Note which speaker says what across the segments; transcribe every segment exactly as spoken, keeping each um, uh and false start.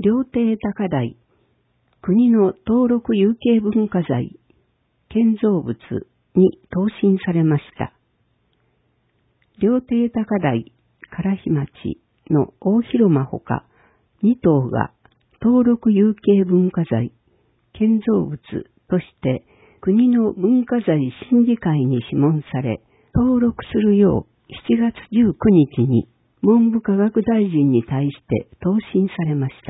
Speaker 1: 料亭高台、国の登録有形文化財、建造物に答申されました。料亭高台、唐日町の大広間ほかに棟が登録有形文化財、建造物として国の文化財審議会に諮問され、登録するようしちがつじゅうくにちに文部科学大臣に対して答申されました。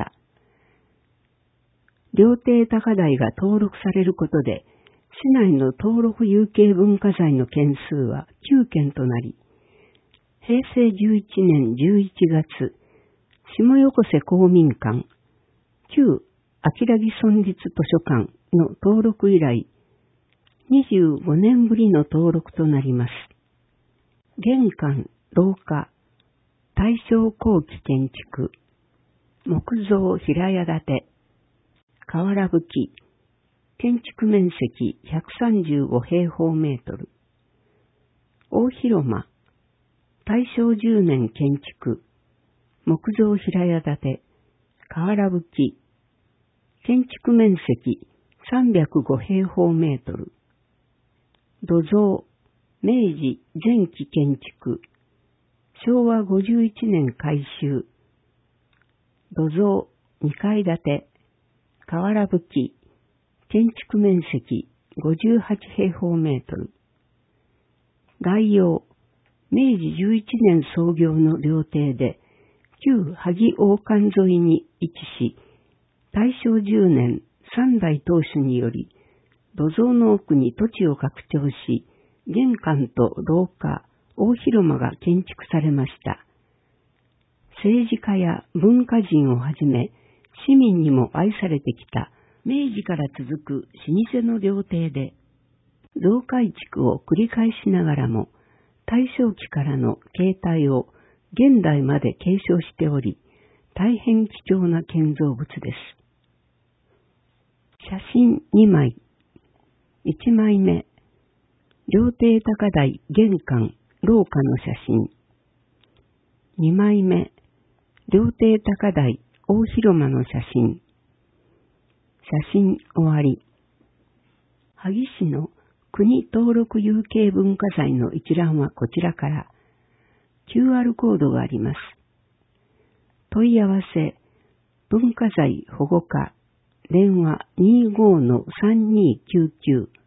Speaker 1: 料亭高台が登録されることで、市内の登録有形文化財の件数はきゅうけんとなり、へいせいじゅういちねんじゅういちがつ、下横瀬公民館、旧秋良木村立図書館の登録以来、にじゅうごねんぶりの登録となります。玄関、廊下、大正後期建築、木造平屋建て、瓦葺き、建築面積ひゃくさんじゅうごへいほうメートル、大広間、大正じゅうねん建築、木造平屋建て、瓦葺き、建築面積さんびゃくごへいほうメートル、土蔵、明治前期建築、しょうわごじゅういちねん改修、土蔵にかい建て、瓦葺き、建築面積ごじゅうはちへいほうメートル、概要、明治じゅういちねん創業の料亭で、旧萩大館沿いに位置し、大正じゅうねんさんだい当主により、土蔵の奥に土地を拡張し、玄関と廊下、大広間が建築されました。政治家や文化人をはじめ、市民にも愛されてきた明治から続く老舗の料亭で、増改築を繰り返しながらも、大正期からの形態を現代まで継承しており、大変貴重な建造物です。写真にまい。いちまいめ、料亭高台玄関、廊下の写真。にまいめ、料亭高台大広間の写真。写真終わり。萩市の国登録有形文化財の一覧はこちらから、キューアール コードがあります。問い合わせ、文化財保護課、電話 にじゅうごのさんにーきゅうきゅう